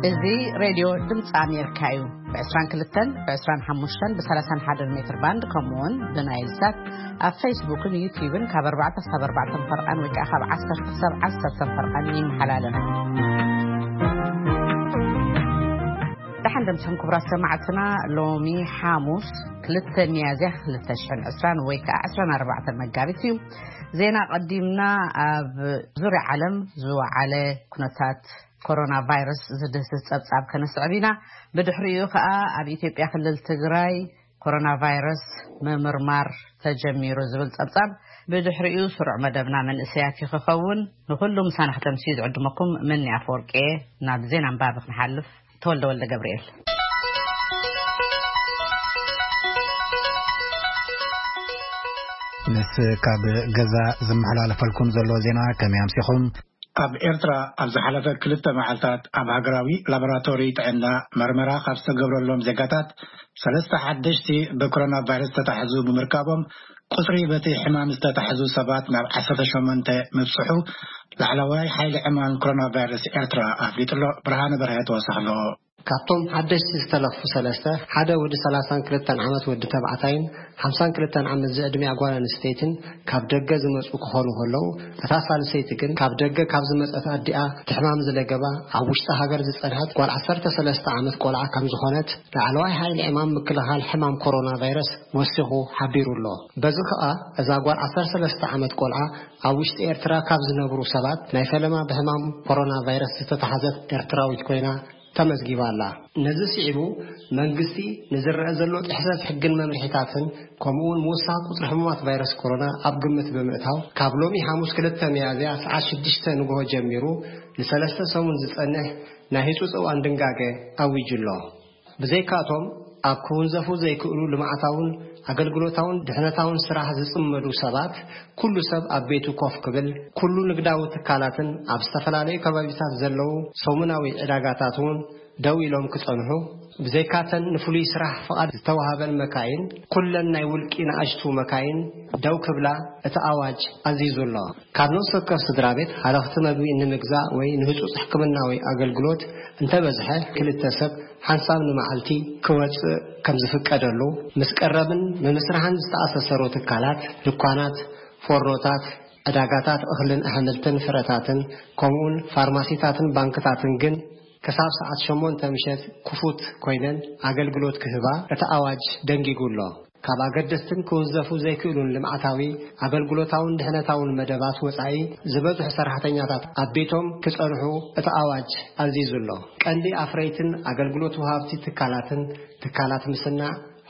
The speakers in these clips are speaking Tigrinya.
እዚህ ሬዲዮ ድምጽ አሜሪካ እዩ በ22 በ25 በ31 ሜትር ባንድ ከመሆን በናይል ሳት ኣብ ፌስቡክን ዩቲዩብን ካብ 4 እስከ 4 ፈርቃን ወይ ካብ 10 እስከ 10 ፈርቃን ይመሓላለና دحندم كبرى سمعتنا لومي حاموس كلتا ميازيخ لتشحن عسران ويكا عسران 4 مقابتي زينا قدمنا بزوري عالم زو على كنتات كورونا فيروس زدست سبساب كنسعبينا بدحريو خاء اب إثيوبيا خلال تقراي كورونا فيروس ممرمار تجميرو زبل سبساب بدحريو سرع مدبنا من اسياتي خخون نخلو مسانح تمسيد عدمكم مني عفوركي ناب زينا مبابخ نحلف تولد جبريل نس كاب جزا زمحلال فالكون زلو زينا كم يمسيخون اب إرترا اب زحلفة كلتا معلتات اب هاقراوي لابراتوري تعنا مرمرا خابسة قبرلهم زيقاتات سلسة حدشتي بكورونا فيروس تتحزو بمركابهم قصري بتي حمام استتحزو سبات ناب عسة شمنت مبصحو لعلواي حيل عمان كورونا فيروس إرترا افليت له برهان برهات وصحلو كابتن حدش استلف سلسته حدا ود 32 عامات ود تبعتين 52 عام زادمي اغوان ستيتن كاب دغه زمصو كخونو هلو تاسال سيتكن كاب دغه كاب زمصات اديا تحمام زلغبا عوشتا هاجر زصنحت قال 13 عامات قلعه كم زخونت لعلواي حيل امام مكلها الحمام كورونا فيروس وسخو حبيرو الله بزخا اذا قال 13 عامات قلعه عوشت إرترا كاب زنبرو سبات نايفلما بحمام كورونا فيروس تتحزت إرتراوي كوينا تمزجيب الله نزل سعبو منقسي نزل رأزلو إحساس حقن ممرحتاتن كمون موسى قطر حموات فيروس كورونا أبقمت بمئتاو كابلومي حاموس كلتا ميازيا ساعة شدشتا نقوه جميرو لسلسة سوون زتأنه ناهيتوس أو أندنقاقه أويج الله بزيكاتهم أبكون زفو زيكؤلو لمعتاون أقلقلوتاون دحنتاون سراح زصمدو سبات كل سب أبيتو كوف قبل كل نقداو تكالاتن أبستفلالي كبابيسات زلو سومناوي علاقاتاتون دوي لهم كتصنحو بزيكاتن نفولي سراح فقاد توهاب المكاين كلنا يولكين أجتو مكاين دو كبلا اتعواج عزيز الله كابنو سكر صدرابت على اختمابي إن مقزاء وي نهجو صحكمناوي أقلقلوت انت بزحه كل التسب حنصاب نمعلتي كوات كم زفك أدرلو مسكربن ممسرحان استأسسرو تكالات لقانات فورنوتات أداقاتات أخلن أحملتن فراتاتن كومون فارماسيتاتن بانكتاتن جن كساب ساعات شمون تمشيت كفوت كوينن أقل قلوت كهبا اتعواج دنجي قولو كابا قدستن كوزفو زي كيلون لمعتاوي أقل قلوتاون دهنتاون مدبات وسعي زبزح سرحتنياتات أبيتهم كسأرحو اتعواج عزيزو الله كاندي أفريتن أقل قلوتو هافتي تكالات مسنع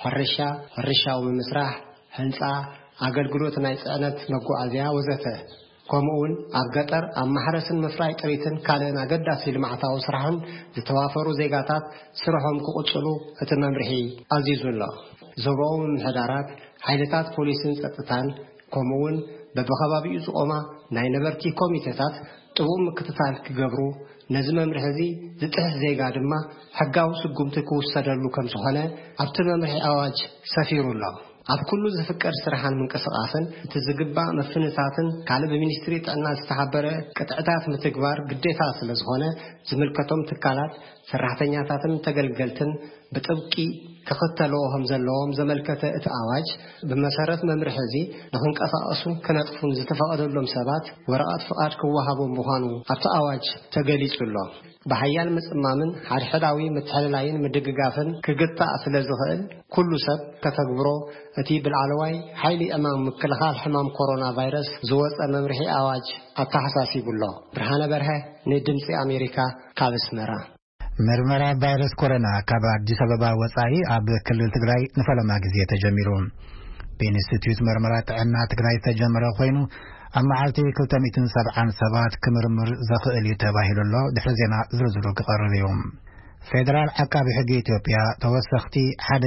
حرشا ومسرح هنسا أقل قلوتنا يسأنت مقوعزيا وزته كمون أبقتر أما حرسن مفراي تريتن كالنا قداسي لمعتاو سرحن زتوافرو زيقاتات سرحهم كقوتشلو اتمامرحي عزيزو الله زوباو من حدارات حيلتات بوليسين ستتان كمون ببخبابي زقوما ناي نبرتي كوميتاتات طوم كتتال كقبرو نزم مرحزي زتح زيقا دما حقاو سقومتكو وصدرلو كم سخانة ابتمامرحي أواج سفير الله أب كله زفكر سرحان من قصقافن تزقبا مفنساتن كالب بمينستري تعنا استحبره قطعتات متكبار قديتا سلازخونه زملكتهم تكالات سرحتنياتاتن تقلقلتن بطبقي كختلوهم زلوهم زملكته اتعواج بمسارات ممرحزي نخن قصاصو كنطفون زتفقدلهم سبات ورقات فقاد كوهابو مخانو اتعواج تقليص الله بحيال مصمامن حدحداوي متحللاين مدغغافن كغطا سلازخل كل سب تتغبرو اتي بالعلواي حيلي امام مكلخال حمام كورونا فيروس زوص ممرحي اواج اتحساسي بالله برهانه برها ندمسي امريكا كالسمرا مرمرا فيروس كورونا كبا አዲስ አበባ ወጻኢ አብ ክልል ትግራይ ንፈለማ ጊዜ ተጀሚሩ በኢንስቲትዩት مرمرا ጥዕና ትግራይ ተጀመረ ኮይኑ أمعالتي كلتميتن 77 كمرمر زخئل يتباهل الله دحر زينا زرزلو كقرر يوم فيدرال عقاب حق إثيوبيا توسختي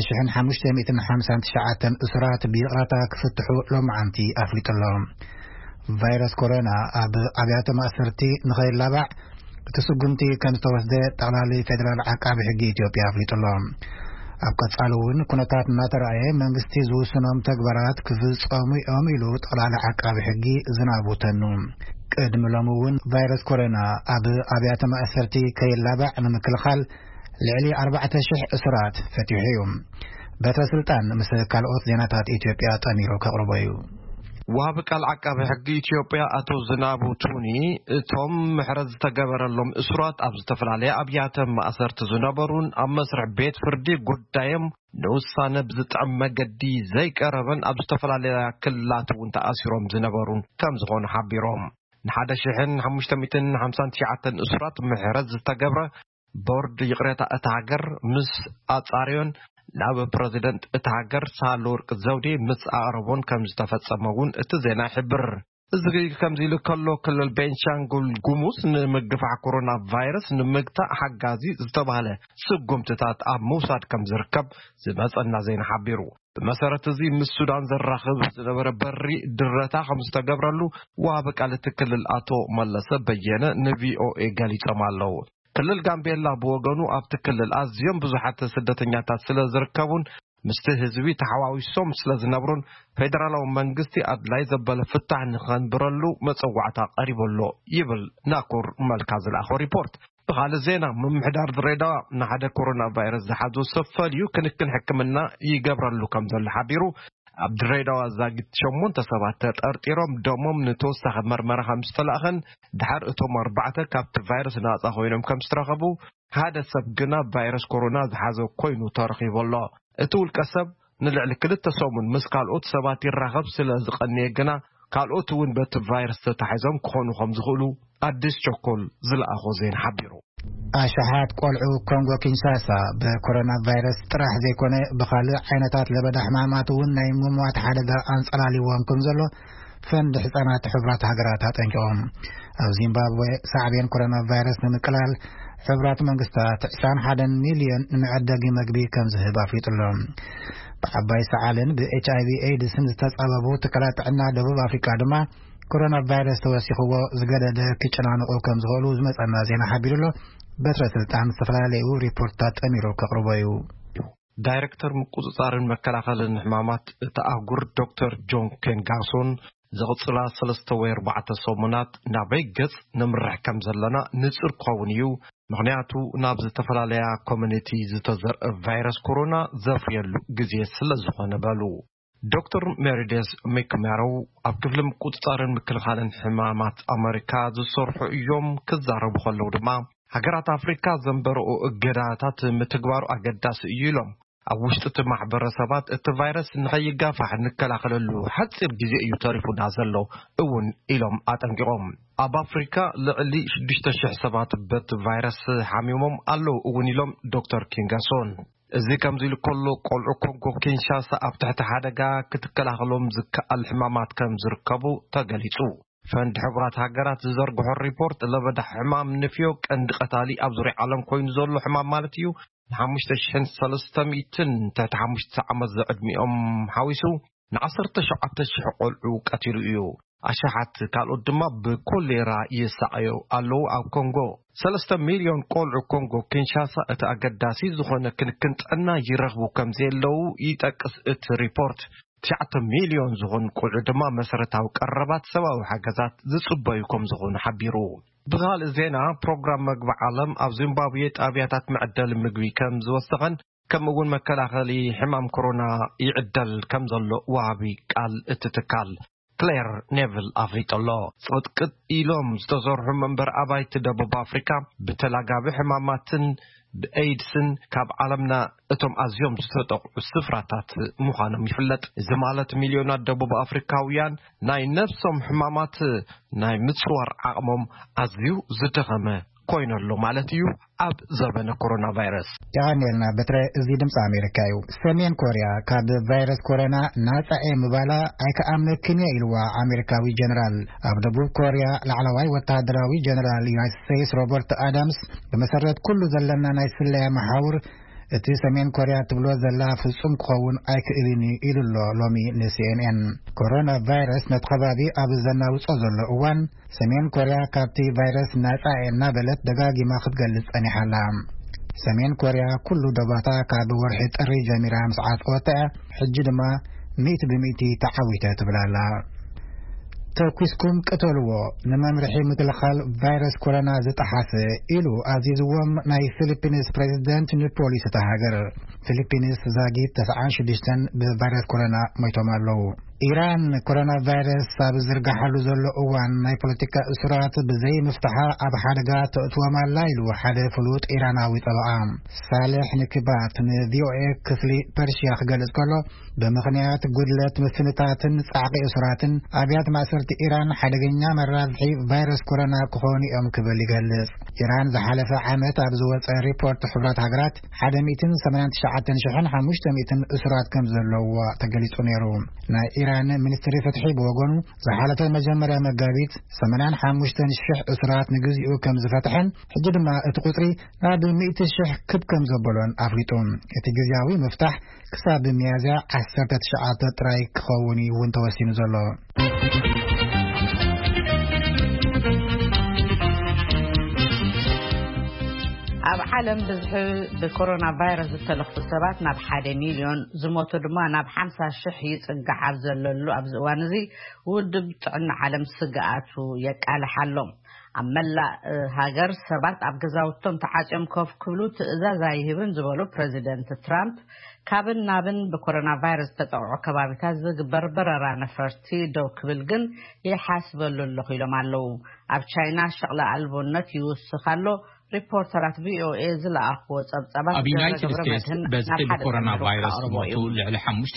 1559 أسرات بيقاتا كفتحو لومعنتي أفليت الله فيروس كورونا أبيات مأثرتي نخير لابع تسقمتي كان توسده تغلالي فيدرال عقاب حق إثيوبيا أفليت الله أبقى تعلون كنتات ما ترأي منغستي زو سنوم تكبرات كفز قومي أميلو طلال عقاب حقي زنابو تنوم ቅድሚ ሎሚ እውን ቫይረስ ኮሮና ኣብ ኣብያተ ማእሰርቲ ከይላባዕ ንምክልኻል ልዕሊ 4,000 እስራት ፈቲሑ እዩ በተስልጣን ምስ ካልኦት ዜናታት ኢትዮጵያ ጠሚሩ ከቕርቦ እዩ وهاب قال عقاب حق ኢትዮጵያ አቶ ዝናቡ ቱኒ እቶም ምሕረት ዝተገበረሎም እስራት ኣብ ዝተፈላልያ ኣብያተ ማእሰርቲ ዝነበሩን ኣብ መስርዕ ቤት ፍርዲ ጉዳዮም ንውሳነ ብዝጥዕም መገዲ ዘይቀረበን ኣብ ዝተፈላልያ ክልላት እውን ተኣሲሮም ዝነበሩን ከም ዝኾኑ ሓቢሮም ን1559 እስራት ምሕረት ዝተገብረ ቦርድ ይቕሬታ እታ ሃገር ምስ ኣጻርዮን ናብ ፕሬዝዳንት እታገር ሳህለወርቅ ዘውዴ ምስ ኣቅረቦን ከም ዝተፈጸመውን እቲ ዜና ይሕብር እዚ ከምዚ ልከሎ ክልል ቤንሻንጉል ጉሙዝ ንምግፋዕ ኮሮና ቫይረስ ንምግታእ ሓጋዚ ዝተባሃለ ስጉምትታት ኣብ ምውሳድ ከም ዝርከብ ዝመፀና ዜና ሓቢሩ ብመሰረት እዚ ምስ ሱዳን ዘራኽብ ዝነበረ በሪ ድረታ ከም ዝተገብረሉ ወሃብ ቃል እቲ ክልል ኣቶ መለሰ በየነ ንቪኦኤ ገሊፆም ኣለዉ ክልል ጋምቤላ በወገኑ ኣብቲ ክልል ኣዝዮም ብዙሓት ስደተኛታት ስለ ዝርከቡን ምስቲ ህዝቢ ተሓዋዊሶም ስለ ዝነብሩን ፌደራላዊ መንግስቲ ኣድላይ ዘበለ ፍታሕ ንኸንብረሉ መፀዋዕታ ቀሪበሎ ይብል ናኩር መልካ ዝለኣኾ ሪፖርት ብኻልእ ዜና ምምሕዳር ድሬዳዋ ንሓደ ኮሮና ቫይረስ ዝሓዙ ሰፈልዩ ክንክን ሕክምና ይገብረሉ ከም ዘሎ ሓቢሩ ኣብ ድሬዳዋ ዛጊት 8 ሰባት ተጠርጢሮም ደሞም ንተወሳኺ መርመራ ከም ዝተላእኸን ድሓር እቶም 4 ካብቲ ቫይረስ ነፃ ኮይኖም ከም ዝተረኸቡ ሓደ ሰብ ግና ቫይረስ ኮሮና ዝሓዘ ኮይኑ ተረኺቡሎ እቲ ውልቀ ሰብ ንልዕሊ 2 ሰሙን ምስ ካልኦት ሰባት ይራኸብ ስለ ዝቐነየ ግና ካልኦት እውን በቲ ቫይረስ ተታሒዞም ክኾኑ ከም ዝኽእሉ ኣዲስ ቸኮል ዝለኣኾ ዜና ሓቢሩ ኣሽሓት ቆልዑ ኮንጎ ኪንሻሳ በኮሮና ቫይረስ ጥራሕ ዘይኮነ ብኻልእ ዓይነታት ለበዳ ሕማማት እውን ናይ ምሟት ሓደጋ ኣንጸላሊዎም ከም ዘሎ ፈንድ ህጻናት ሕብራት ሃገራት ኣጠንቂቖም ኣብ ዚምባብዌ ሳዕቤን ኮሮና ቫይረስ ንምቅላል ሕብራት መንግስታት 21 ሚልዮን ንመዐደጊ መግቢ ከም ዝህብ ኣፍሊጡሎም ብዓባይ ሰዓልን ብኤችኣይቪ ኤድስን ዝተጻበቡ ትካላት ጥዕና ደቡብ ኣፍሪካ ድማ ኮሮና ቫይረስ ተወሲኽዎ ዝገደደ ክጭናንቑ ከም ዝኽእሉ ዝመፀና ዜና ሓቢሩሎ በትረ ስልጣን ዝተፈላለዩ ሪፖርታት ጠሚሩ ከቕርቦ እዩ ዳይሬክተር ምቁፅጻርን መከላኸልን ሕማማት እቲ ኣህጉር ዶክተር ጆን ኬንጋሶን ዘቕፅላ 3 ወይ 4 ሰሙናት ናበይ ገጽ ንምርሕ ከም ዘለና ንጹር ክኸውን እዩ ምክንያቱ ናብ ዝተፈላለያ ኮሚኒቲ ዝተዘርአ ቫይረስ ኮሮና ዘፍርየሉ ግዜ ስለ ዝኾነ በሉ ዶክተር ሜሪደስ ሚክማሮ ኣብ ክፍሊ ምቁፅጻርን ምክልኻልን ሕማማት ኣሜሪካ ዝሰርሑ እዮም ክዛረቡ ከለዉ ድማ ሃገራት ኣፍሪካ ዘንበረኦ እገዳታት ምትግባሩ ኣገዳሲ እዩ ኢሎም ኣብ ውሽጢ እቲ ማሕበረሰባት እቲ ቫይረስ ንኸይጋፋሕ ንከላኸለሉ ሓፂር ግዜ እዩ ተሪፉና ዘሎ እውን ኢሎም ኣጠንቂቖም ኣብ ኣፍሪካ ልዕሊ 6,000 ሰባት በቲ ቫይረስ ሓሚሞም ኣለዉ እውን ኢሎም ዶክተር ኪንጋሶን እዚ ከምዚ ኢሉ ከሎ ቆልዑ ኮንጎ ኪንሻሳ ኣብ ትሕቲ ሓደጋ ክትከላኸሎም ዝከኣል ሕማማት ከም ዝርከቡ ተገሊጹ ፈንድ ሕብራት ሃገራት ዝዘርግሖ ሪፖርት ለበዳ ሕማም ንፍዮ ቀንዲ ቀታሊ ኣብ ዙርያ ዓለም ኮይኑ ዘሎ ሕማም ማለት እዩ ን5300 ትሕቲ 5 ዓመት ዘዕድሚኦም ሓዊሱ ን17,000 ቆልዑ ቀቲሉ እዩ ኣሽሓት ካልኦት ድማ ብኮሌራ ይሳቀዩ ኣለዉ ኣብ ኮንጎ 3 ሚልዮን ቆልዑ ኮንጎ ኪንሻሳ እቲ ኣገዳሲ ዝኾነ ክንክን ጥዕና ይረኽቡ ከም ዘለው ይጠቅስ እቲ ሪፖርት 9 ሚልዮን ዝኾኑ ቆልዑ ድማ መሰረታዊ ቀረባት ሰብኣዊ ሓገዛት ዝጽበዩ ከም ዝኾኑ ሓቢሩ ብኻልእ ዜና ፕሮግራም መግቢ ዓለም ኣብ ዚምባብዌ ጣብያታት መዕደሊ ምግቢ ከም ዝወሰኸን ከምኡውን መከላኸሊ ሕማም ኮሮና ይዕደል ከም ዘሎ ወሃቢ ቃል እቲ ትካል ክሌር ኔቭል ኣፍሪጦሎ ጽጥቅጥ ኢሎም ዝተሰርሑ መንበር ኣባይቲ ደቡብ ኣፍሪካ ብተላጋቢ ሕማማትን ብኤድስን ካብ ዓለምና እቶም ኣዝዮም ዝተጠቕዑ ስፍራታት ምዃኖም ይፍለጥ እዚ ማለት ሚልዮናት ደቡብ ኣፍሪካውያን ናይ ነፍሶም ሕማማት ናይ ምጽዋር ዓቕሞም ኣዝዩ ዝደኸመ ኮይነሎ ማለት እዩ ኣብ ዘበነ ኮሮና ቫይረስ ያኔልና በትረ እዚ ድምፂ ኣሜሪካ እዩ ሰሜን ኮርያ ካብ ቫይረስ ኮሮና ናፃኤ ምባላ ኣይከኣምነክን ኢልዋ ኣሜሪካዊ ጀነራል ኣብ ደቡብ ኮርያ ላዕለዋይ ወታደራዊ ጀነራል ዩናይትድ ስቴትስ ሮበርት ኣዳምስ ብመሰረት ኩሉ ዘለና ናይ ስለያ መሓውር እቲ ሰሜን ኮርያ ትብሎ ዘላ ፍጹም ክኸውን ኣይክእልን ኢሉሎ ሎሚ ንሲኤንኤን ኮሮና ቫይረስ ነቲ ከባቢ ኣብ ዘናውፆ ዘሎ እዋን ሰሜን ኮርያ ካብቲ ቫይረስ ናፃኤ እናበለት ደጋጊማ ክትገልጽ ጸኒሓላ ሰሜን ኮርያ ኩሉ ደባታ ካብ ወርሒ ጥሪ ጀሚራ ምስ ዓጽወታ ሕጂ ድማ 100% ተዓዊተ ትብላላ ተኩስኩም ቀተልዎ ንመምርሒ ምክልኻል ቫይረስ ኮሮና ዝተሓፈ ኢሉ ኣዚዝዎም ናይ ፊሊፒንስ ፕሬዚደንት ንፖሊስ ተሃገር ፊሊፒንስ ዛጊት 96 ብቫይረስ ኮሮና ሞይቶም ኣለዉ ኢራን ኮሮና ቫይረስ ኣብ ዝርጋሓሉ ዘሎ እዋን ናይ ፖለቲካ እስራት ብዘይ ምፍታሕ ኣብ ሓደጋ ተእትዎም ኣላ ኢሉ ሓደ ፍሉጥ ኢራናዊ ጠበቃ ሳልሕ ንክባት ንቪኦኤ ክፍሊ ፐርሺያ ክገልጽ ከሎ በምክንያት ጉድለት ምፍንታትን ጻዕቂ እስራትን ኣብያት ማእሰርቲ ኢራን ሓደገኛ መራብሒ ቫይረስ ኮሮና ክኾኑ እዮም ክብል ይገልጽ ኢራን ዝሓለፈ ዓመት ኣብ ዝወፀ ሪፖርት ሕብረት ሃገራት 189,500 እስራት ከም ዘለዋ ተገሊጹ ነይሩ ናይ ኢራን ሚኒስትሪ ፍትሒ በወገኑ ዝሓለፈ መጀመርያ መጋቢት 85,000 እስራት ንግዚኡ ከም ዝፈትሐን ሕጂ ድማ እቲ ቁጽሪ ናብ 100,000 ከም ዘበሎን ኣፍሊጡ እቲ ግዝያዊ መፍታሕ ክሳብ ሚያዝያ 19 ጥራይ ክኸውን ይውን ተወሲኑ ዘሎ ኣብ ዓለም ብዝሕ ብኮሮና ቫይረስ ዝተለኽፉ ሰባት ናብ 1 ሚልዮን ዝሞቱ ድማ ናብ 50,000 ይጽጋዕ ኣብ ዘለሉ ኣብ እዋን እዚ ውድብ ጥዕና ዓለም ስግኣቱ የቃልሓሎም ኣብ መላእ ሃገር ሰባት ኣብ ገዛውቶም ተዓጭም ኮፍ ክብሉ ትእዛዝ ኣይህብን ዝበሉ ፕሬዚደንት ትራምፕ ካብን ናብን ብኮሮና ቫይረስ ተጠቅዑ ከባቢታት ዝግበር በረራ ነፈርቲ ደው ክብል ግን ይሓስበሉ ኣለኹ ኢሎም ኣለዉ ኣብ ቻይና ሸቕላ ኣልቦነት ይውስኻሎ ሪፖርተራት ቪኦኤ ዝለኣኽዎ ጸብጸባት ኣብ ዩናይትድ ስቴትስ በዝሒ ብኮሮና ቫይረስ ዝሞቱ ልዕሊ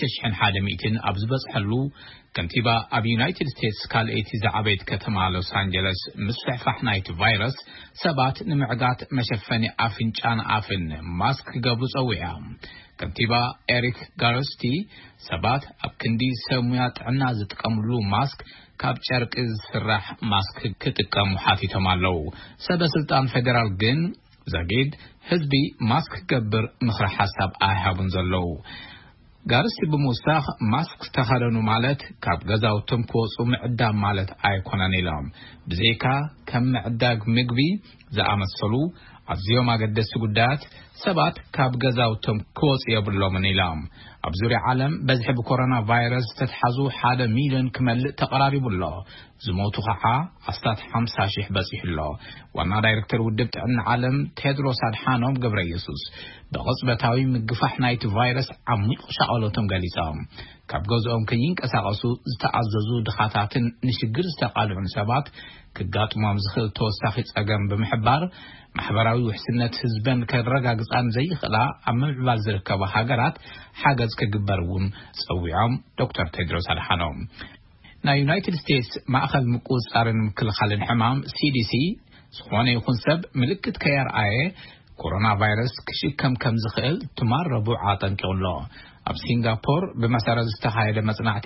5,100 ኣብ ዝበፅሐሉ ከንቲባ ኣብ ዩናይትድ ስቴትስ ካልአይቲ ዝዓበየት ከተማ ሎስ አንጀለስ ምስ ፍሕፋሕ ናይቲ ቫይረስ ሰባት ንምዕጋት መሸፈኒ ኣፍንጫን ኣፍን ማስክ ክገብሩ ፀዊዖም ከንቲባ ኤሪክ ጋርስቲ ሰባት ኣብ ክንዲ ሰሙያ ጥዕና ዝጥቀምሉ ማስክ ካብ ጨርቂ ዝስራሕ ማስክ ክጥቀሙ ሓቲቶም ኣለዉ ሰበስልጣን ፌደራል ግን ዘጊድ ህዝቢ ማስክ ገብር ምኽሪ ሓሳብ ኣይሃቡን ዘለዉ ጋርስቲ ብምውሳኽ ማስክ ተኸደኑ ማለት ካብ ገዛውቶም ክወፁ ምዕዳም ማለት ኣይኮነን ኢሎም ብዘይካ ከም ምዕዳግ ምግቢ ዝኣመሰሉ ኣዝዮም ኣገደስቲ ጉዳያት ሰባት ካብ ገዛውቶም ክወፁ የብሎምን ኢሎም ኣብ ዙርያ ዓለም በዝሒ ብኮሮና ቫይረስ ተተሓዙ 1 ሚልዮን ክመልእ ተቐራሪቡ ኣሎ ዝሞቱ ከዓ ኣስታት 50,000 በፂሑሎ ዋና ዳይሬክተር ውድብ ጥዕና ዓለም ቴድሮስ ኣድሓኖም ገብረየሱስ ብቕጽበታዊ ምግፋሕ ናይቲ ቫይረስ ዓሚቕ ሻቐሎቶም ገሊፆም ካብ ገዝኦም ከይንቀሳቐሱ ዝተኣዘዙ ድኻታትን ንሽግር ዝተቃልዑን ሰባት ክጋጥሞም ዝኽእል ተወሳኺ ፀገም ብምሕባር ማሕበራዊ ውሕስነት ህዝበን ከረጋግፃን ዘይኽእላ ኣብ ምዕባል ዝርከባ ሃገራት ሓገዝ ክግበርውን ፀዊዖም ዶክተር ቴድሮስ ኣድሓኖም ናይ ዩናይትድ ስቴትስ ማእኸል ምቁፅጻርን ምክልኻልን ሕማም CDC ዝኾነ ይኹን ሰብ ምልክት ከየርኣየ ኮሮና ቫይረስ ክሽከም ከም ዝኽእል ትማር ረቡዕ ኣጠንቂቑሎ ኣብ ሲንጋፖር ብመሰረት ዝተኻየደ መጽናዕቲ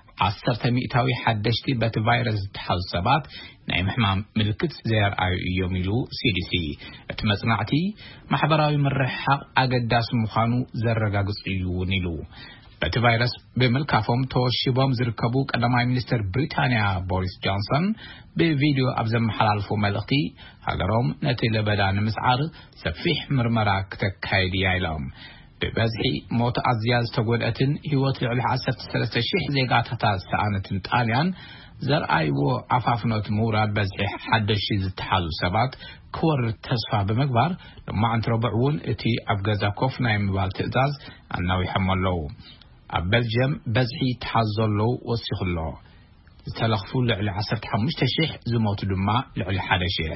10% ሓደሽቲ በቲ ቫይረስ ዝተሓዙ ሰባት ናይ ሕማም ምልክት ዘየርኣዩ እዮም ኢሉ CDC እቲ መጽናዕቲ ማሕበራዊ ምርሕሓቕ ኣገዳሲ ምዃኑ ዘረጋግጽ እዩ ኢሉ በቲ ቫይረስ ብምልካፎም ተወሽቦም ዝርከቡ ቀዳማይ ሚኒስትር ብሪታንያ ቦሪስ ጆንሰን ብቪድዮ ኣብ ዘመሓላልፎ መልእኽቲ ሃገሮም ነቲ ለበዳ ንምስዓር ሰፊሕ ምርመራ ክተካይድ እያ ኢሎም በዝሒ ሞት ኣዝያ ዝተጎድአትን ህይወት ልዕሊ 13,000 ዜጋታት ዝተኣነትን ጣልያን ዘርኣይዎ ኣፋፍኖት ምውራድ በዝሒ 1,000 ዝተሓዙ ሰባት ክወርድ ተስፋ ብምግባር ልማዓንቲ ረቡዕ እውን እቲ ኣብ ገዛ ኮፍ ናይ ምባል ትእዛዝ ኣናዊሖም ኣለዉ ኣብ ቤልጅየም በዝሒ ተሓዙ ዘለዉ ወሲኹሎ ዝተለኽፉ ልዕሊ 15,000 ዝሞቱ ድማ ልዕሊ 1,000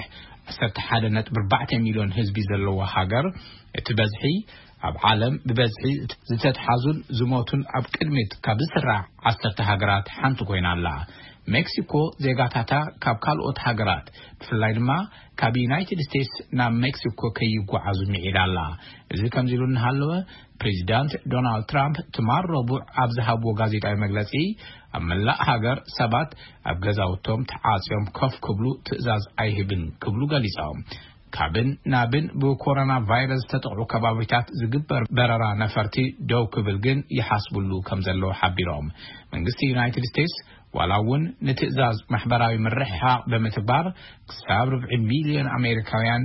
11.4 ሚልዮን ህዝቢ ዘለዎ ሃገር እቲ በዝሒ ኣብ ዓለም ብበዝሒ ዝተተሓዙን ዝሞቱን ኣብ ቅድሚት ካብ ዝስራዕ 10 ሃገራት ሓንቲ ኮይና ኣላ ሜክሲኮ ዜጋታታ ካብ ካልኦት ሃገራት ብፍላይ ድማ ካብ ዩናይትድ ስቴትስ ናብ ሜክሲኮ ከይጓዓዙ ሚዒዳ ኣላ እዚ ከምዚ ኢሉ እናሃለወ ፕሬዚዳንት ዶናልድ ትራምፕ ትማር ረቡዕ ኣብ ዝሃብዎ ጋዜጣዊ መግለጺ ኣብ መላእ ሃገር ሰባት ኣብ ገዛውቶም ተዓጽዮም ኮፍ ክብሉ ትእዛዝ ኣይህብን ክብሉ ገሊፆም ካብን ናብን ብኮሮና ቫይረስ ተጠቅዑ ከባቢታት ዝግበር በረራ ነፈርቲ ደው ክብል ግን ይሓስብሉ ከም ዘለዎ ሓቢሮም መንግስቲ ዩናይትድ ስቴትስ ዋላውን ንትእዛዝ ማሕበራዊ ምርሕሓቕ ብምትግባር ክሳብ 4 ሚልዮን ኣሜሪካውያን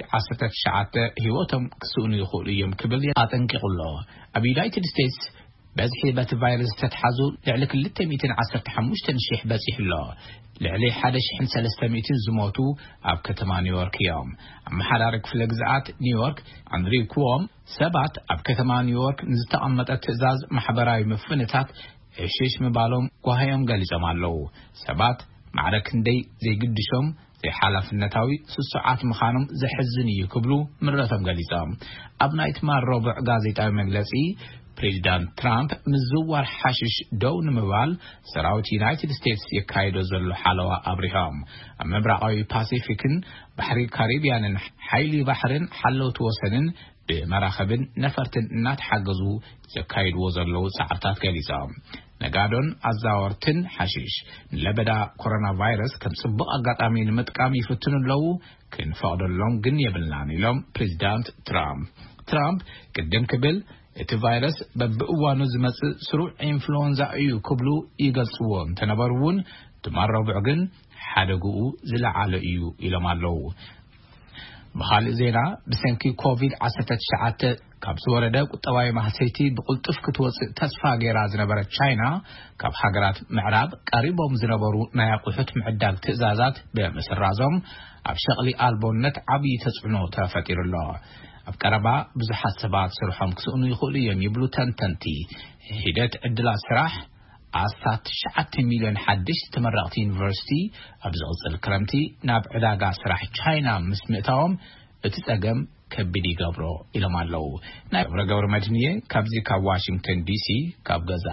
ብኮቪድ-19 ህይወቶም ክስኡኑ ይኽእሉ እዮም ክብል ኣጠንቂቑሎ ኣብ ዩናይትድ ስቴትስ በዚህ በት ቫይረስ ተተሓዙ ልዕሊ 215,000 በጽሕ ሎ ልዕሊ 1,300 ዝሞቱ ኣብ ከተማ ኒውዮርክ እዮም ኣመሓዳሪ ክፍለ ግዛኣት ኒውዮርክ ኣንድሪው ኩዎም ሰባት ኣብ ከተማ ኒውዮርክ ንዝተቐመጠ ትዕዛዝ ማሕበራዊ ምፍንታት እሽሽ ምባሎም ጓህዮም ገሊጾም ኣለዉ ሰባት ማዕረ ክንደይ ዘይግድሾም ዘይሓላፍነታዊ ስሱዓት ምዃኖም ዘሕዝን እዩ ክብሉ ምረቶም ገሊጾም ኣብ ናይት ማረብዕ ጋዜጣዊ መግለጺ ፕሬዚዳንት ትራምፕ ምዝዋር ሓሽሽ ደው ንምባል ሰራዊት ዩናይትድ ስቴትስ የካይዶ ዘሎ ሓለዋ አብሪሃም ኣብ ምብራቃዊ ፓሲፊክን ባሕሪ ካሪቢያንን ሓይሊ ባሕርን ሓለውት ወሰንን ብመራኸብን ነፈርትን እናተሓገዙ ዘካይድዎ ዘለዉ ጻዕርታት ገሊጾም ነጋዶን ኣዛወርትን ሓሽሽ ለበዳ ኮሮና ቫይረስ ከም ጽቡቕ ኣጋጣሚ ንምጥቃም ይፍትኑ ኣለዉ ክንፈቅደሎም ግን የብልናን ኢሎም ፕሬዚዳንት ትራምፕ ቅድም ክብል እቲ ቫይረስ በብእዋኑ ዝመጽእ ስሩዕ ኢንፍሉዌንዛ እዩ ክብሉ ይገልጽዎ እንተነበሩውን ትማረብዕ ግን ሓደጉኡ ዝለዓለ እዩ ኢሎም ኣለዉ በኻልእ ዜና ብሰንኪ ኮቪድ-19 ካብ ዝወረደ ቁጠባዊ ማህሰይቲ ብቁልጡፍ ክትወፅእ ተስፋ ገይራ ዝነበረት ቻይና ካብ ሃገራት ምዕራብ ቀሪቦም ዝነበሩ ናይ ኣቑሑት ምዕዳግ ትእዛዛት ብምስራዞም ኣብ ሸቕሊ ኣልቦነት ዓብዪ ተጽዕኖ ተፈጢሩሎ ኣብ ቀረባ ብዙሓት ሰባት ስርሖም ክስእኑ ይኽእሉ እዮም ይብሉ ተንተንቲ ሂደት ዕድላት ስራሕ ኣስታት 9 ሚልዮን ሓድሽ ተመረቕቲ ዩኒቨርሲቲ ኣብ ዝቕፅል ክረምቲ ናብ ዕዳጋ ስራሕ ቻይና ምስ ምእታዎም እቲ ጸገም ከቢድ ይገብሮ ኢሎም ኣለዉ ናይ ገብረ መድንየ ካብዚ ካብ ዋሽንግተን ዲሲ ካብ ገዛ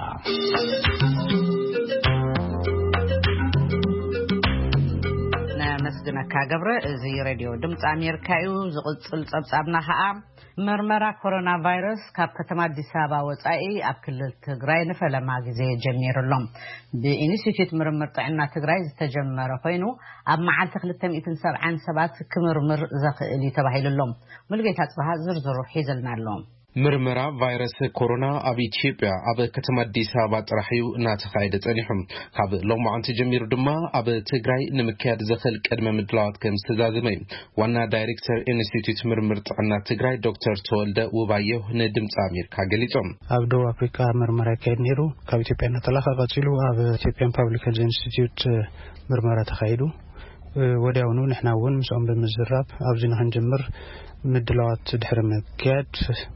መስግነካ ገብረ እዚ ሬድዮ ድምፂ ኣሜሪካ እዩ ዝቕፅል ጸብጻብና ኸኣ ምርመራ ኮሮና ቫይረስ ካብ ከተማ አዲስ አበባ ወጻኢ ኣብ ክልል ትግራይ ንፈለማ ግዜ ጀሚሩሎም ብኢንስቲትዩት ምርምር ጥዕና ትግራይ ዝተጀመረ ኮይኑ ኣብ መዓልቲ 270 ሰባት ክምርምር ዘኽእል ተባሂሉሎም ሙልጌታ ጽባህ ዝርዝሩ ሒዘልና ኣለዎም ምርመራ ቫይረስ ኮሮና ኣብ ኢትዮጵያ ኣብ ከተማ አዲስ አበባ ጥራሕዩ እናተኻየደ ጸኒሖም ካብ ሎማዓንቲ ጀሚሩ ድማ ኣብ ትግራይ ንምክያድ ዘኽእል ቅድመ ምድላዋት ከም ዝተዛዘመ ዋና ዳይሬክተር ኢንስቲትዩት ምርምር ጥዕና ትግራይ ዶክተር ተወልደ ውባየሁ ንድምፂ ኣሜሪካ ገሊጾም ኣብ ደቡብ ኣፍሪካ ምርመራ ይካየድ ነይሩ ካብ ኢትዮጵያ እናተላኸ ቀፂሉ ኣብ ኢትዮጵያን ፐብሊክ ሄልዝ ኢንስቲትዩት ምርመራ ተኻይዱ ወዲያውኑ ንሕና እውን ምስኦም ብምዝራብ ኣብዚ ንኽንጀምር ምድላዋት ድሕሪ ምክያድ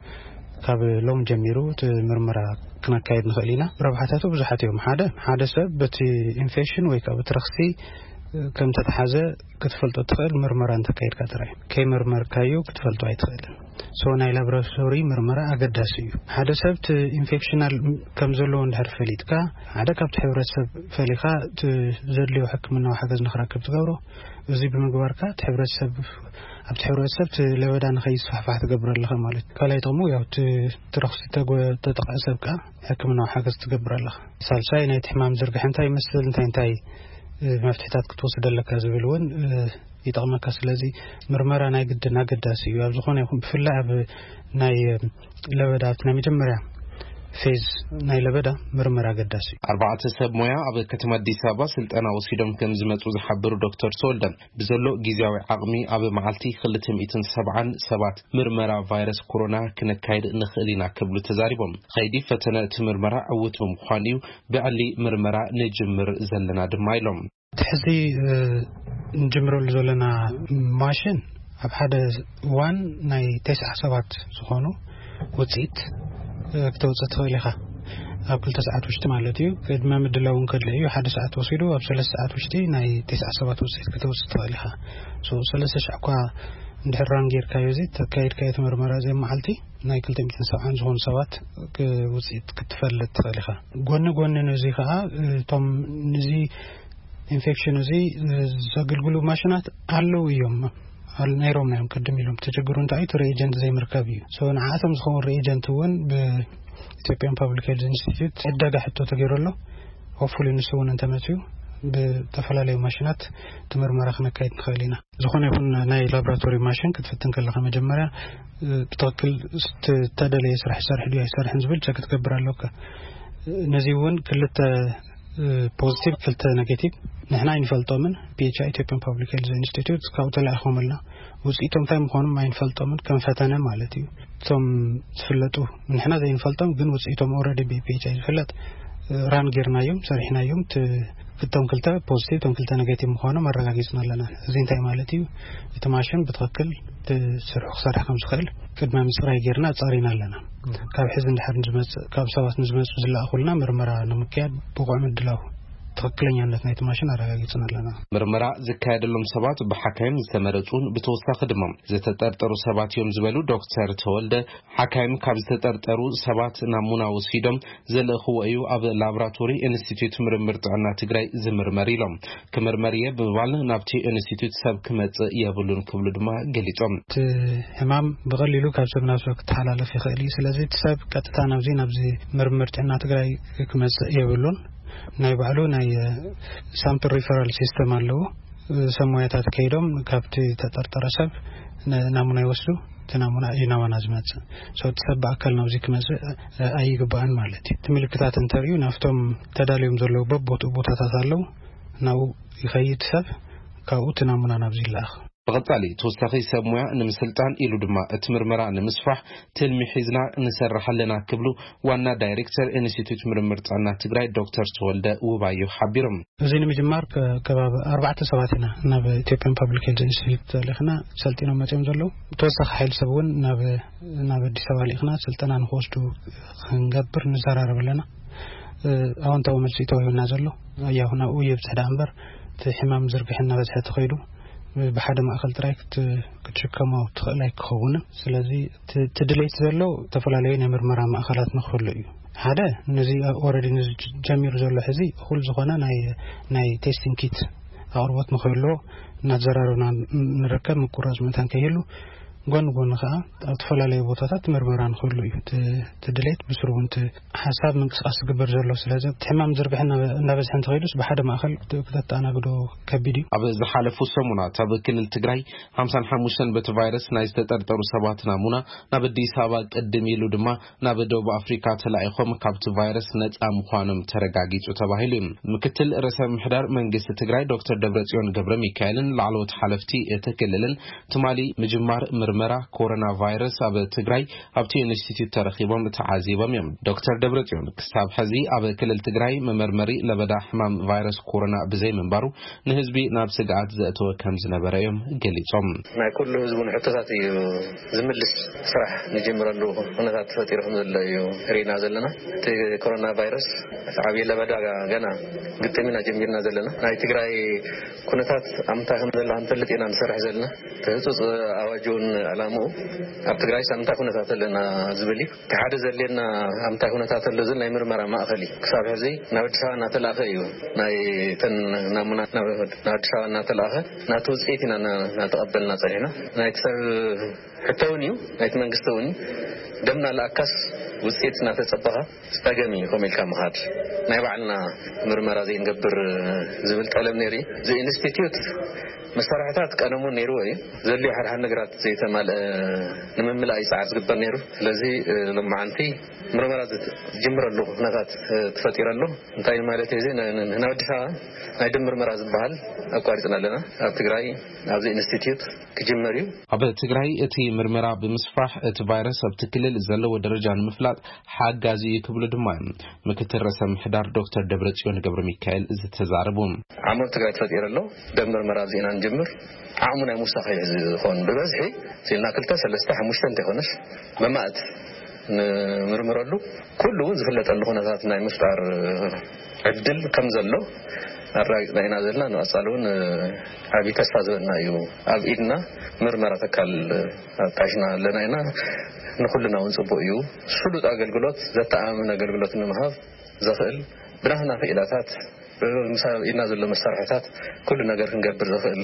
ካብ ሎም ጀሚሩ ምርመራ ክነካይድ ንኽእል ኢና ረብሓታቱ ብዙሓት እዮም ሓደ ሰብ በቲ ኢንፌክሽን ወይ ካብ ትረኽሲ ከም ተተሓዘ ክትፈልጦ ትኽእል ምርመራ እንተካይድካ ጥራይ ከይመርመርካዮ ክትፈልጦ ኣይትኽእልን ናይ ላቦራቶሪ ምርመራ ኣገዳሲ እዩ ሓደ ሰብ ኢንፌክሽናል ከም ዘለዎ እንድሕር ፈሊጥካ ሓደ ካብቲ ሕብረተሰብ ፈሊኻ ዘድልዮ ሕክምናዊ ሓገዝ ንኽረክብ ትገብሮ እዚ ብምግባርካ ሕብረተሰብ ኣብቲ ሕብረተሰብ ለበዳ ንኸይስፋሕፋሕ ትገብር ኣለኻ ማለት ካልኣይ ጥቕሙ ያው ትረኽሲ ተጠቓሰብካ ሕክምናዊ ሓገዝ ትገብር ኣለኻ ሳልሳይ ናይቲ ሕማም ዝርግሕ እንታይ ይመስል እንታይ መፍትሒታት ክትወስድ ኣለካ ዝብል እውን ይጠቕመካ ስለዚ ምርመራ ናይ ግድን ኣገዳሲ እዩ ኣብ ዝኾነ ይኹን ብፍላይ ኣብ ናይ ለበዳት ናይ መጀመርያ ፌዝ ናይ ለበዳ ምርመራ ኣገዳሲ እዩ 4 ሰብ ሞያ ኣብ ከተማ አዲስ አበባ ስልጠና ወሲዶም ከም ዝመጹ ዝሓበሩ ዶክተር ተወልደ ብዘሎ ጊዜያዊ ዓቕሚ ኣብ መዓልቲ 270 ሰባት ምርመራ ቫይረስ ኮሮና ክነካይድ ንኽእል ኢና ክብሉ ተዛሪቦም ኸይዲ ፈተነ እቲ ምርመራ ዕውት ብምዃኑ ብዕሊ ምርመራ ንጅምር ዘለና ድማ ኢሎም ሕዚ ንጅምረሉ ዘለና ማሽን ኣብ ሓደ እዋን ናይ 9 ሰባት ዝኾኑ ውፅኢት ክትወፅእ ትኽእል ኢኻ ኣብ 2 ሰዓት ውሽጢ ማለት እዩ ቅድመ ምድላው እንከድለ እዩ 1 ሰዓት ወሲዱ ኣብ 3 ሰዓት ውሽጢ ናይ 9 ሰባት ውፅኢት ክትወፅእ ትኽእል ኢኻ 300 እኳ እንድሕር ራንጌርካዮ እዚ ተካይድካዮ ምርመራ ዘይ መዓልቲ ናይ 270 ዝኾኑ ሰባት ውፅኢት ክትፈልጥ ትኽእል ኢኻ ጎኒ ነዚ ከዓ እቶም ነዚ ኢንፌክሽን እዚ ዘገልግሉ ማሽናት ኣለው እዮም ነይሮም ናዮም ቅድም ኢሎም ተቸግሩ እንታይ እዩ ሪኤጀንት ዘይምርከብ እዩ ንዓቶም ዝኸውን ሪኤጀንት እውን ብኢትዮጵያን ፐብሊክ ሄልዝ ኢንስቲትዩት ዕዳጋ ሕቶ ተገይሩሎ ሆፕፉሊ ንሱ እውን እንተመፅዩ ብተፈላለዩ ማሽናት ትምርመራ ክነካይድ ንኽእል ኢና ዝኾነ ይኹን ናይ ላቦራቶሪ ማሽን ክትፍትን ከለኻ መጀመርያ ብትክክል ዝተደለየ ስራሕ ይሰርሕ ድዩ ኣይሰርሕን ዝብል ቸክ ክትገብር ኣለካ ነዚ እውን ክልተ ፖዚቲቭ ክልተ ኔጌቲቭ ንሕና ይንፈልጦምን PHI Ethiopian Public Health Institute ካው ተላኸመልና ውጽኢቶም ታይ ምኾኑም አይንፈልጦምን ከም ፈተነ ማለት እዩ ቶም ዝፍለጡ ንሕና ዘይንፈልጦም ግን ውጽኢቶም ኦልሬዲ PHI ዝፍለጥ ራን ጌርናዮም ሰሪሕናዮም ክልቶም ክልተ ፖዚቲቭ ቶም ክልተ ኔጌቲቭ ምኾኖም አረጋጊጽና ኣለና እዚ እንታይ ማለት እዩ እቲ ማሽን ብትክክል ስርሑ ክሰርሕ ከም ዝኽእል ቅድመ ምጽራይ ጌርና ጻሪና ኣለና ካብ ሕዝብ እንድሕር ዝመጽእ ካብ ሰባት ዝመጽእ ዝላእኹልና ምርመራ ንምክያድ ብቑዕ ምድላው ትክክለኛነት ናይቲ ማሽን አረጋጊጽና ኣለና ምርመራ ዝካየደሎም ሰባት ብሓካይም ዝተመረጹን ብተወሳኺ ድማ ዝተጠርጠሩ ሰባት እዮም ዝበሉ ዶክተር ተወልደ ሓካይም ካብ ዝተጠርጠሩ ሰባት ናሙና ወሲዶም ዘለእኽዎ እዩ ኣብ ላቦራቶሪ ኢንስቲትዩት ምርምር ጥዕና ትግራይ ዝምርመር ኢሎም ክምርመርየ ብምባል ናብቲ ኢንስቲትዩት ሰብ ክመጽእ የብሉን ክብሉ ድማ ገሊጾም ሕማም ብቐሊሉ ካብ ሰብ ናብ ሰብ ክተሓላለፍ ይኽእል እዩ ስለዚ ሰብ ቀጥታ ናብዚ ምርምር ጥዕና ትግራይ ክመጽእ የብሉን ናይ ባዕሉ ናይ ሳምፕል ሪፈራል ሲስተም አለው ሰሞያታት ከይዶም ካብቲ ተጠርጠረ ሰብ ናሙና ይወስዱ ተናሙና ይናዋና ዝመጽ ሰው ተሰባከል ነው ዚክ መጽ አይግባን ማለት ትምልክታት እንተሪዩ ናፍቶም ተዳሊዮም ዘለው ቦታታት አለው ናው ይኸይት ሰብ ካው ተናሙና ናብዚላህ በቀጣሊ ተወሳኺ ሰሙያ ንምስልጣን ኢሉ ድማ እትምርመራ ንምስፋሕ ትልሚ ሒዝና እንሰርሐለና ክብሉ ዋና ዳይሬክተር ኢንስቲትዩት ምርምር ጥዕና ትግራይ ዶክተር ተወልደ ውባዩ ሓቢሮም እዚ ንምጅማር ከባቢ 4 ሰባትና ናብ ኢትዮጵያን ፓብሊክ ሄልዝ ኢንስቲትዩት ለኽና ሰልጢኖም መጽኦም ዘለው ተወሳኺ ኃይል ሰብውን ናብ አዲስ አበባ ለኽና ስልጠና ንወስዱ ክንገብር ንዘራረብለና አሁንታው መልሲ ተወዩና ዘለው ያሁና ወይብጽዳ አንበር ሕማም ዝርግሕና በዝሕ ተኸይዱ بحد ما أخلت رايك كتشكمه وتخلي كونه سلذي تدليت زلوا تفلالين يمر مرة ما أخلت نخليه هذا نزي أوريدي نزي جمير زلوا حزي خل زخنا ناي تيستين كيت أروت نخليه نزرارنا نركب مكراز مثلا كيلو قن خا تفلالي بوتات مرمران خليه تدليت بسرون حساب من قصاص قبر زلوا سلذي تحمام زربحنا نبز حنت غيرس بحد ما أخل كتت أنا قدو كبيدي أبز دحالة فسمونا تبكن التجري 55 بتفيروس نايز تطرطرو سبات نامونا نبدي سبات قدميلو دما نبدو بأفريقيا تلاقيهم كابت فيروس نتأ مخانم ترجاجيت وتباهيلهم مكتل رسم محضر منجس التجري دكتور دبرتيون جبر ميكائيلن لعلوت حلفتي يتكللن تمالي مجمار مرمرة كورونا فيروس أب التجري أبتي إنستيتيوت ترخيبهم تعذيبهم يم دكتور دبرتيون كسب حزي أب كل التجري ممرمري لبدا حمام فيروس كورونا بزي من بارو نهزبي نابس قاعد زأتوا كم زنبرايم قليتهم ما كل هزبون حتى زملس صراح نجمر له ونذات فتيرهم زلوا رينا زلنا كورونا فيروس عبي لبدا جنا قلت منا جميرنا زلنا هاي تجري كنتات أمتهم زلنا أنتلتينا نسرح زلنا تهزوز أواجون علامو أبتجري سامتا كنتات لنا زبلي كحد زلنا أمتا كنتات لزلنا يمر مرة ما أخلي كسب هذي نودشا نتلاقيه ناي تن نامنا نودشا نتلاقه ناتوز إيتنا نتقبلنا صحيحنا نايتسر حتونيو نايت منجستوني دمنا الأكاس وسيتنا تتصبها استجمي كمل كم هاد نبعنا مرمرة زين قبر زملت علم نيري زي إنستيتيوت مسترحتات كانوا من نيروي زلي حرح نقرات زي تمال نممل أي ساعة قبل نيرو لذي لما عنتي مرمرة جمر له نغات تفتير له انتاي مالتي زين هنا ودفع نايدم مرمرة زبال أقوارتنا لنا أبتقراي أبزي إنستيتيوت كجمريو أبتقراي اتي مرمرة بمصفح اتفايرس أبتكلل زلو ودرجة المفلات حق غازي كبل دماء مكتر رسم حدار دكتور دبرتيون قبر ميكائيل زي تزاربون عمل تقراي تفتير له دم مرمرة زينا نجمر عمنا مستخي خون ببزحي سيلنا كلتا سلستا حموشتن تخونش بمات نمرمرلو كله زفلت له نذاتنا مفتار عدل كم زلو الرئيس بينا زلنا نأصلون أبي تستازلنا يو أبيدنا مرمرة كال تاجنا لنا هنا نخلنا ونصبو يو شلوت أقلقلوت ذات آمن أقلقلوت نمهاف زخل بناهنا في إلاتات مثلا ينازل المسترحتات كل نجار نجبر زخل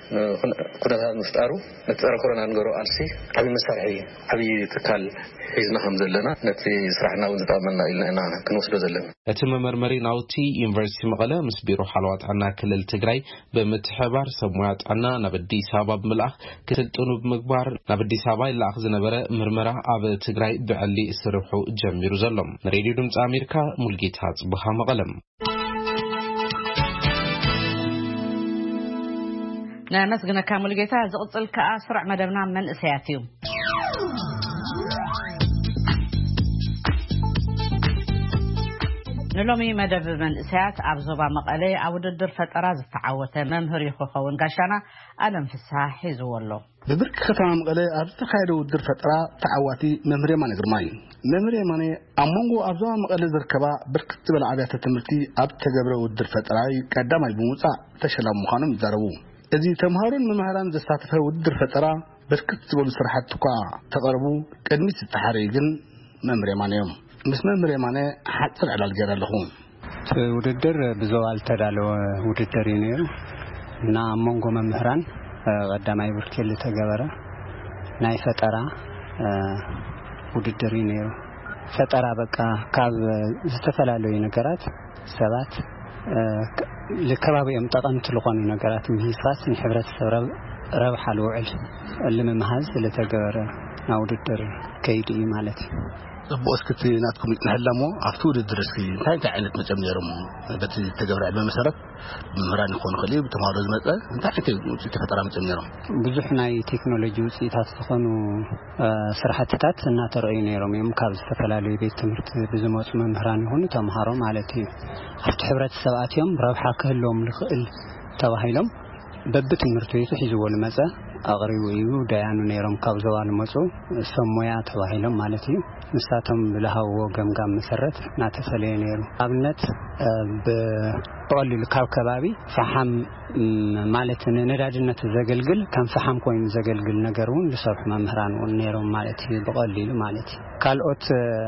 كنا نفتارو نتفرق كورونا نجرو أرسي أبي مسرحي أبي تكال حزنا هم زلنا نتفي سرحنا ونتعاملنا إلنا كنوصل زلنا. أتم مرمري ناوتي يونيفرسيتي مغلا مسبيرو حلوات عنا كل التجري بمتحبار سموات عنا نبدي سبب ملاخ كتلتونو بمقبار نبدي سبب إلا أخذ نبرة مرمرة أب التجري بعلي سرحو جميرو زلم. راديو دمت أمريكا ملقيت هات بها مغلم. نمسجنا كامل جيتا زقطل كأسرع مدبنا من إسياتيو نلومي مدب من إسيات أبزوبا مقالي عود الدر فترة تعوته ممهر يخوخون قاشانا ألم في الساحي زولو ببرك ختام مقالي أبتخيرو الدر فترة تعواتي ممهر يماني قرماي ممهر يماني أمونغو أبزوبا مقالي زركبا بركت بالعادات التمرتي أبتغبرو الدر فترة كدام يبوموصا تشلام مخانم زاربو إذا تمهارون ممهران زستاتفه الدر فترة بركت بالسرحات تقع تقربو كدميت التحريقن ممهر يماني يوم مس ممهر يماني حتى على الجرى لهم وددر بزوال تدالو وددرينيو نا مونغو ممهران قداماي بركل تغبره ناي فترة وددرينيو فترة بقى كاب استفلالو ينغرات سبات لكبابي امطقنت لقون نغرات ميساس نحبرت سبرب ربح الوعل اللي ممهز اللي تغبره ناوددر كيدي مالتي بوسكتي ناتكم نحلمو عفتو الدرسي انت عينت مجميرم بت تجبر على مسارات ممران يكون خليل تمارز مصا انت تفطر مجميرم بزحناي تكنولوجي وصيታት ተኾኑ ስራሕትታት እናተረዩ ነይሮም እዮም ካብ ዝተፈላለዩ ቤት ትምህርቲ ብዝመጹ መምህራን ይሁኑ ተማሃሮ ማለት እዩ ኣብቲ ሕብረተሰብ ኣትዮም ረብሓ ክህልዎም ልኽእል ተባሂሎም በብትምህርት ቤቱ ሒዝወሉ መጻ أغريو إيو ديانو نيرم كابزوال مصو سمويا تواهيلم مالتي نساتهم لهاو قم مسرت ناتسالي نيرو أبنت بقولي لكاو كبابي فحم مالتي نداجنة زقلقل كان فحم كوين زقلقل نقرون لصرح ممهران ونيرم مالتي بقولي مالتي كالوت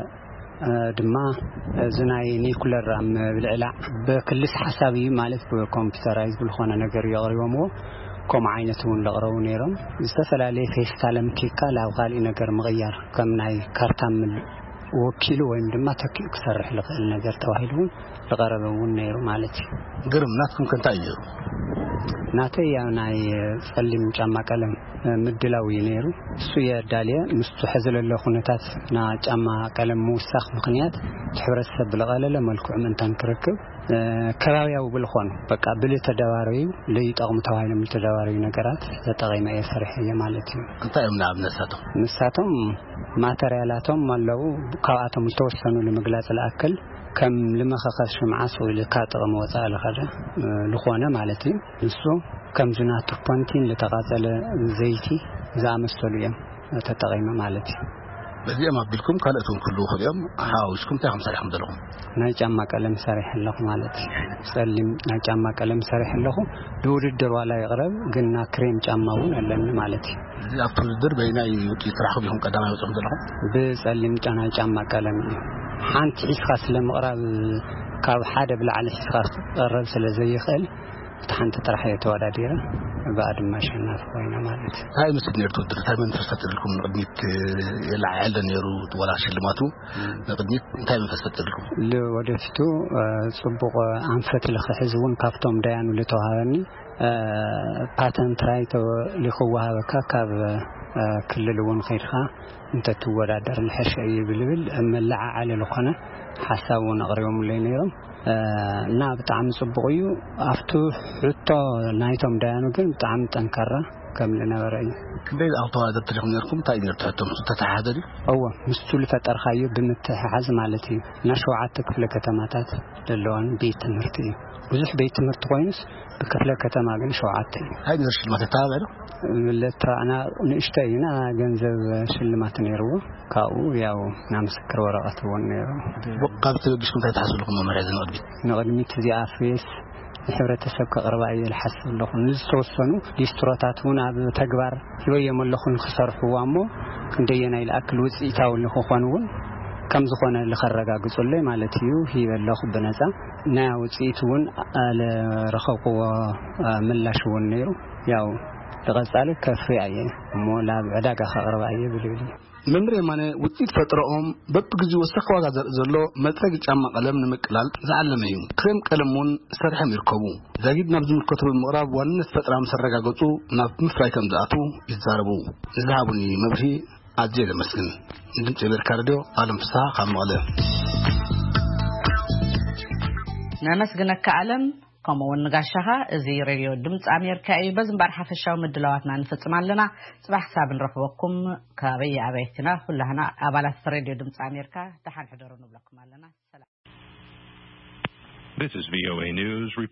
دما زناي نيكولر ام بالعلاع بكلس حسابي مالت بكمبيوترايز بالخونه نجر يغريومو كم عينتون لغرو نيرم استفلالي فيستالم كيكا لا غالي نجر مغير كم ناي كارتام وكيلو وين دما تكيل كسرح لغل نجر تواهيلون لغربون نيرو مالتي قرم ناتكم كنتايو ناتي يا ناي سلم جاما قلم مدلاوي نيرو سويا داليا مستحزل له خنتات نا جاما قلم موسخ مخنيات تحرسب بالغلله ملكو من تنكركب كراوياو بالخون بقى بلي تدواريو لي طقم تواهيلم تدواريو نغرات تطقيمه يسرحيه مالتي انت امنا نساتهم ماتريالاتهم مالو قاعاتهم توسنوا لمغلاص الاكل كم لما خخص شمعة سوي لكاتغ موضع لخدا لخوانا مالتي نسو كم زنات بانتين لتغازل زيتي زعم السوليم تتغيم مالتي بدي ما بلكم كالتهم كله خليهم حاوشكم تاهم صريح مدلهم ناجمع كلام صريح الله مالتي سلم ناجمع كلام صريح الله دور الدر ولا يغرب قلنا كريم جمعون لنا مالتي أبطل الدر بينا يترحوا بهم قدامه وصم دلهم بسلم أنا جمع كلامي حانت إسخاص لمقرب كاب حدا بالعلى إسخاص قرب سلزي خل تحنت ترحية وداديرة بعد ما شلنا فوينا مالت هاي مسك نيرتو تايمن فسفت لكم نقدميت العائلة نيرو ولا شلماتو نقدميت تايمن فسفت لكم لو ودفتو صبغ أنفت لخحزون كافتهم ديانو لتوهارني باتن ترايتو لخوها وكاكاب كل لون خيرها انت تودادر الحشائي بالبل اما اللعا على لخنة حساون اغريهم اللي نيرم نا بتعم صبغيو افتو حتى نايتهم ديانو كن بتعم تنكرة كاملنا ورأي كبير أوطوا هذا التليفون نيركم تاينير تحتم تتحادري أوه مستولفة أرخايو بمتحاز مالتي نشوعاتك في الكتماتات للون بيت مرتي وزح بيت مرت كوينس بكفلة كتماغن شوعاتي هاي نرش المتتابع لترى أنا نشتينا جنزب شلمات نيرو كاو ياو نامسكر ورقة ونيرو وقابت بشكم تحصل لكم ممرازين أربي نغدميت زي عافيس الحبرتسب كقربائي الحسن لهم نزتوسنو ديستراتاتون عب تجبر يوم اللخون خسر حوامو كندينا الأكل وزيتاو اللخوانون كم زخونا اللي خرجا قصلي مالتيو هي اللخ بنزا نا وزيتون على رخوق ملاشون نيرو ياو تغزالك كفي عيه مو لا عداك خربائي بالليل ممري مانه وطيت فترهم ببغزي وسخوا زلو مطرق جاما قلم نمقلال زعلميو كريم قلمون سرحم يركبو زايد نبذ كتب المقرب وانس فترام سرغاغصو ناف مفرايكم زاتو يزاربو زهابني مبري اجل مسكن دمت بركارديو عالم فسا خمقله نمسجنك عالم كمون نقاشها زي راديو دمت أمريكا بزنبار حفشاو مدلواتنا نفتصم لنا صباح حساب نرفوكم كبي أبيتنا كلنا أبالات راديو دمت أمريكا تحن حضروا نبلكم لنا سلام. This is VOA News.